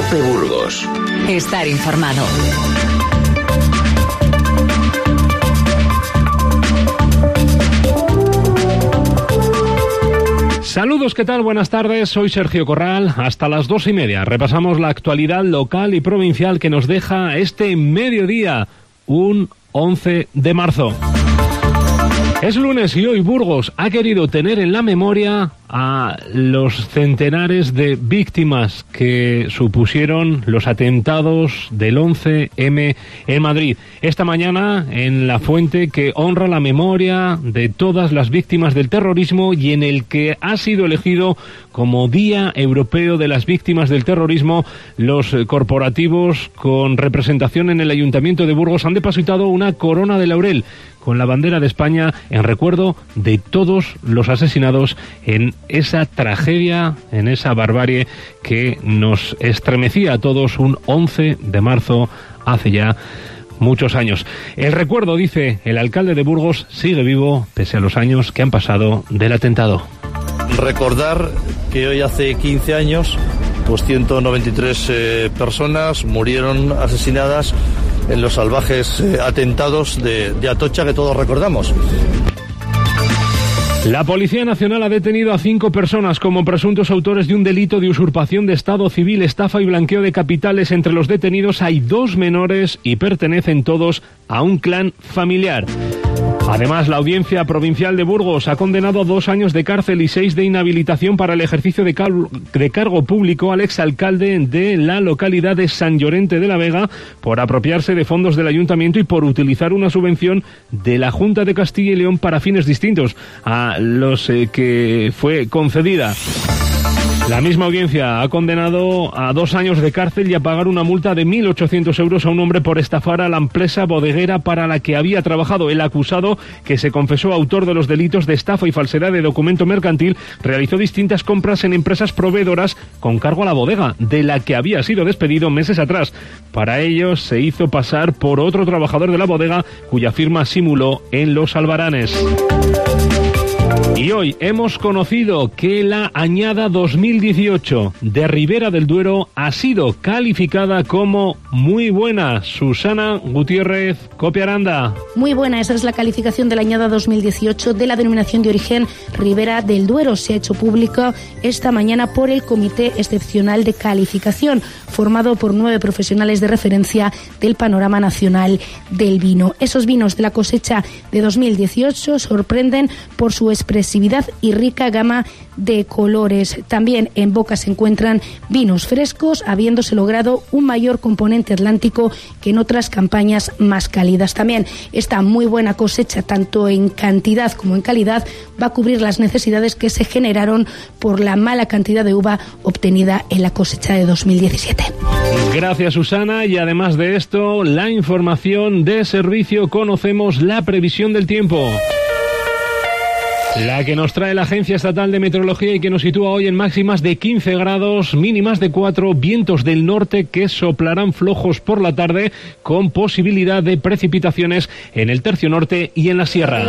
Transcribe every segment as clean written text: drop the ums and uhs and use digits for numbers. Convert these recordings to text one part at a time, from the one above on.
COPE Burgos. Estar informado. Saludos, ¿qué tal? Buenas tardes, soy Sergio Corral. Hasta las 2:30 repasamos la actualidad local y provincial que nos deja este mediodía, un 11 de marzo. Es lunes y hoy Burgos ha querido tener en la memoria a los centenares de víctimas que supusieron los atentados del 11M en Madrid. Esta mañana en La Fuente, que honra la memoria de todas las víctimas del terrorismo y en el que ha sido elegido como Día Europeo de las Víctimas del Terrorismo, los corporativos con representación en el Ayuntamiento de Burgos han depositado una corona de laurel con la bandera de España en recuerdo de todos los asesinados en esa tragedia, en esa barbarie que nos estremecía a todos un 11 de marzo hace ya muchos años. El recuerdo, dice el alcalde de Burgos, sigue vivo pese a los años que han pasado del atentado. Recordar que hoy hace 15 años, pues 193 personas murieron asesinadas en los salvajes atentados de Atocha que todos recordamos. La Policía Nacional ha detenido a 5 personas como presuntos autores de un delito de usurpación de estado civil, estafa y blanqueo de capitales. Entre los detenidos hay 2 menores y pertenecen todos a un clan familiar. Además, la Audiencia Provincial de Burgos ha condenado a 2 años de cárcel y 6 de inhabilitación para el ejercicio de cargo público al exalcalde de la localidad de San Llorente de la Vega por apropiarse de fondos del ayuntamiento y por utilizar una subvención de la Junta de Castilla y León para fines distintos a los que fue concedida. La misma audiencia ha condenado a 2 años de cárcel y a pagar una multa de 1.800 euros a un hombre por estafar a la empresa bodeguera para la que había trabajado. El acusado, que se confesó autor de los delitos de estafa y falsedad de documento mercantil, realizó distintas compras en empresas proveedoras con cargo a la bodega, de la que había sido despedido meses atrás. Para ello se hizo pasar por otro trabajador de la bodega, cuya firma simuló en Los Albaranes. Y hoy hemos conocido que la añada 2018 de Ribera del Duero ha sido calificada como muy buena. Susana Gutiérrez, COPE Aranda. Muy buena, esa es la calificación de la añada 2018 de la denominación de origen Ribera del Duero. Se ha hecho público esta mañana por el Comité Excepcional de Calificación, formado por 9 profesionales de referencia del panorama nacional del vino. Esos vinos de la cosecha de 2018 sorprenden por su expresividad y rica gama de colores. También en boca se encuentran vinos frescos, habiéndose logrado un mayor componente atlántico que en otras campañas más cálidas. También esta muy buena cosecha, tanto en cantidad como en calidad, va a cubrir las necesidades que se generaron por la mala cantidad de uva obtenida en la cosecha de 2017. Gracias, Susana. Y además de esto, la información de servicio, conocemos la previsión del tiempo, la que nos trae la Agencia Estatal de Meteorología y que nos sitúa hoy en máximas de 15 grados, mínimas de 4, vientos del norte que soplarán flojos por la tarde con posibilidad de precipitaciones en el tercio norte y en la sierra.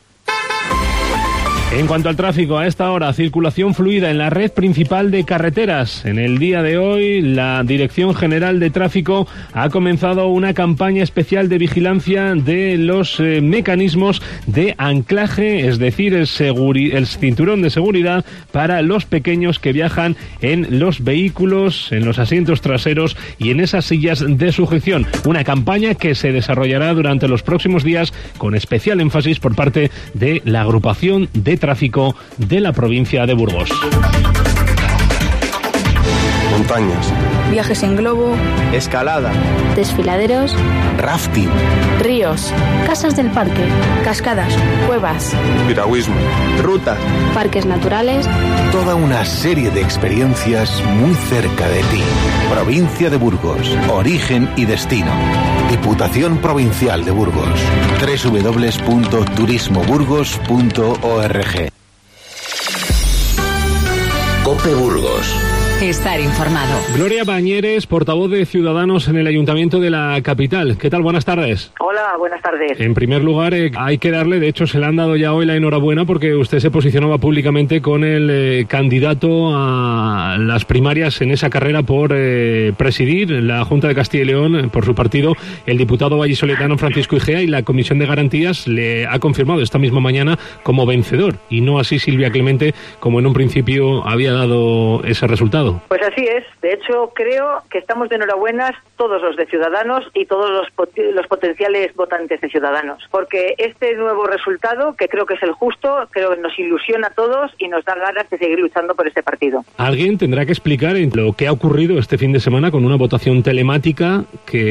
En cuanto al tráfico, a esta hora, circulación fluida en la red principal de carreteras. En el día de hoy, la Dirección General de Tráfico ha comenzado una campaña especial de vigilancia de los mecanismos de anclaje, es decir, el cinturón de seguridad para los pequeños que viajan en los vehículos, en los asientos traseros y en esas sillas de sujeción. Una campaña que se desarrollará durante los próximos días con especial énfasis por parte de la agrupación de tráfico de la provincia de Burgos. Montañas, viajes en globo, escalada, desfiladeros, rafting, ríos, casas del parque, cascadas, cuevas, piragüismo, rutas, parques naturales. Toda una serie de experiencias muy cerca de ti. Provincia de Burgos, origen y destino. Diputación Provincial de Burgos. www.turismoburgos.org. COPE Burgos. Estar informado. Gloria Bañeres, portavoz de Ciudadanos en el Ayuntamiento de la capital. ¿Qué tal? Buenas tardes. Hola, buenas tardes. En primer lugar, hay que darle, de hecho se le han dado ya hoy la enhorabuena porque usted se posicionaba públicamente con el candidato a las primarias en esa carrera por presidir la Junta de Castilla y León por su partido, el diputado vallisoletano Francisco Igea, y la Comisión de Garantías le ha confirmado esta misma mañana como vencedor, y no así Silvia Clemente, como en un principio había dado ese resultado. Pues así es. De hecho, creo que estamos de enhorabuenas todos los de Ciudadanos y todos los potenciales votantes de Ciudadanos, porque este nuevo resultado, que creo que es el justo, creo que nos ilusiona a todos y nos da ganas de seguir luchando por este partido. Alguien tendrá que explicar lo que ha ocurrido este fin de semana con una votación telemática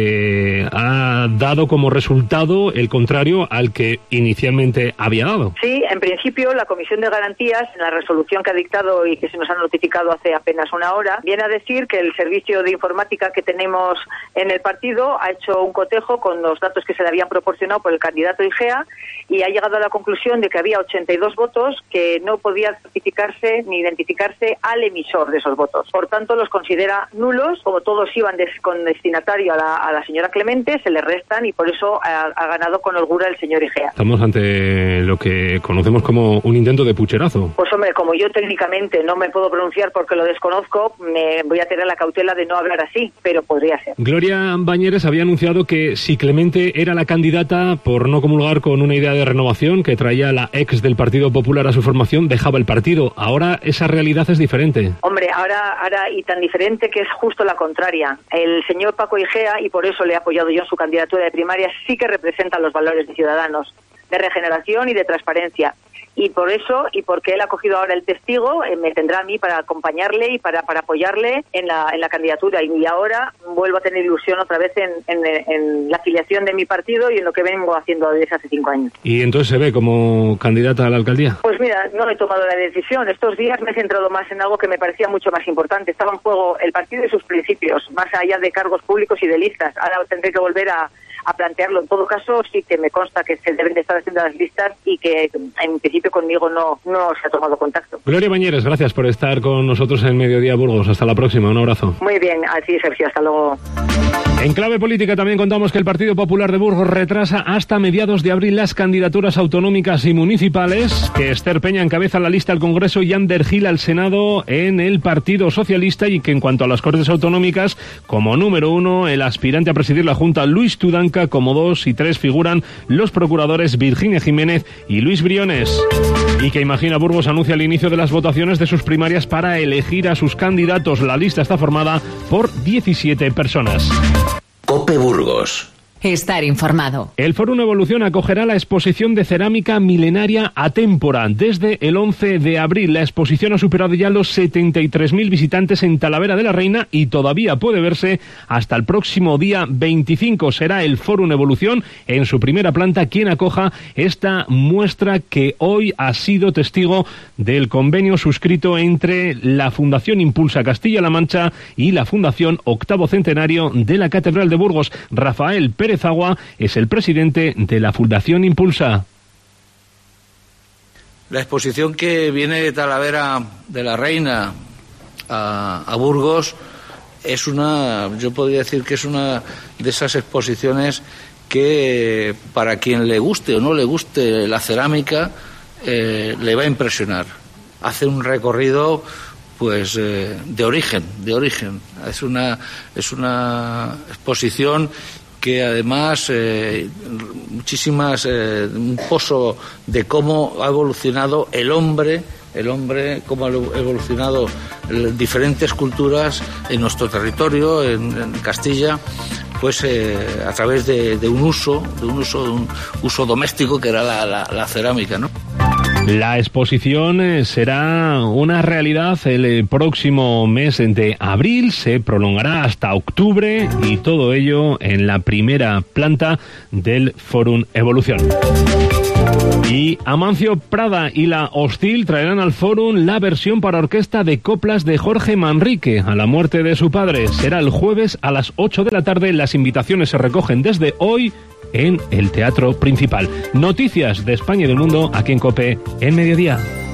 que ha dado como resultado el contrario al que inicialmente había dado. Sí, en principio la Comisión de Garantías, en la resolución que ha dictado y que se nos ha notificado hace apenas una hora, viene a decir que el servicio de informática que tenemos en el partido ha hecho un cotejo con los datos que se le habían proporcionado por el candidato Igea y ha llegado a la conclusión de que había 82 votos que no podían certificarse ni identificarse al emisor de esos votos. Por tanto, los considera nulos. Como todos iban con destinatario a la señora Clemente, se le restan y por eso ha ganado con holgura el señor Igea. Estamos ante lo que conocemos como un intento de pucherazo. Pues hombre, como yo técnicamente no me puedo pronunciar porque lo desconozco, me voy a tener la cautela de no hablar así, pero podría ser. Gloria Bañeres había anunciado que si Clemente era la candidata, por no comulgar con una idea de renovación que traía la ex del Partido Popular a su formación, dejaba el partido. Ahora esa realidad es diferente. Hombre, ahora y tan diferente que es justo la contraria. El señor Paco Igea, y por eso le he apoyado yo en su candidatura de primarias, sí que representa los valores de Ciudadanos, de regeneración y de transparencia. Y por eso, y porque él ha cogido ahora el testigo, me tendrá a mí para acompañarle y para apoyarle en la candidatura. Y ahora vuelvo a tener ilusión otra vez en la afiliación de mi partido y en lo que vengo haciendo desde hace 5 años. ¿Y entonces se ve como candidata a la alcaldía? Pues mira, no he tomado la decisión. Estos días me he centrado más en algo que me parecía mucho más importante. Estaba en juego el partido y sus principios, más allá de cargos públicos y de listas. Ahora tendré que volver a plantearlo. En todo caso, sí que me consta que se deben de estar haciendo las listas y que en principio conmigo no se ha tomado contacto. Gloria Bañeres, gracias por estar con nosotros en Mediodía Burgos. Hasta la próxima, un abrazo. Muy bien, así Sergio, hasta luego. En clave política también contamos que el Partido Popular de Burgos retrasa hasta mediados de abril las candidaturas autonómicas y municipales, que Esther Peña encabeza la lista al Congreso y Ander Gil al Senado en el Partido Socialista, y que en cuanto a las Cortes Autonómicas, como número 1, el aspirante a presidir la Junta, Luis Tudanca, como 2 y 3 figuran los procuradores Virginia Jiménez y Luis Briones. Y que Imagina Burgos anuncia el inicio de las votaciones de sus primarias para elegir a sus candidatos. La lista está formada por 17 personas. COPE Burgos. Estar informado. El Fórum Evolución acogerá la exposición de cerámica milenaria Atémpora desde el 11 de abril. La exposición ha superado ya los 73.000 visitantes en Talavera de la Reina y todavía puede verse hasta el próximo día 25. Será el Fórum Evolución en su primera planta quien acoja esta muestra, que hoy ha sido testigo del convenio suscrito entre la Fundación Impulsa Castilla-La Mancha y la Fundación Octavo Centenario de la Catedral de Burgos. Rafael Pérez Agua es el presidente de la Fundación Impulsa. La exposición que viene de Talavera de la Reina a Burgos es yo podría decir que es una de esas exposiciones que para quien le guste o no le guste la cerámica le va a impresionar. Hace un recorrido pues de origen. Es una exposición que además un pozo de cómo ha evolucionado el hombre, cómo ha evolucionado diferentes culturas en nuestro territorio, en Castilla, pues a través de un uso doméstico que era la cerámica, ¿no? La exposición será una realidad el próximo mes de abril, se prolongará hasta octubre y todo ello en la primera planta del Fórum Evolución. Y Amancio Prada y la Hostil traerán al Fórum la versión para orquesta de coplas de Jorge Manrique a la muerte de su padre. Será el jueves a las 8 de la tarde. Las invitaciones se recogen desde hoy en el Teatro Principal. Noticias de España y del mundo aquí en COPE en Mediodía.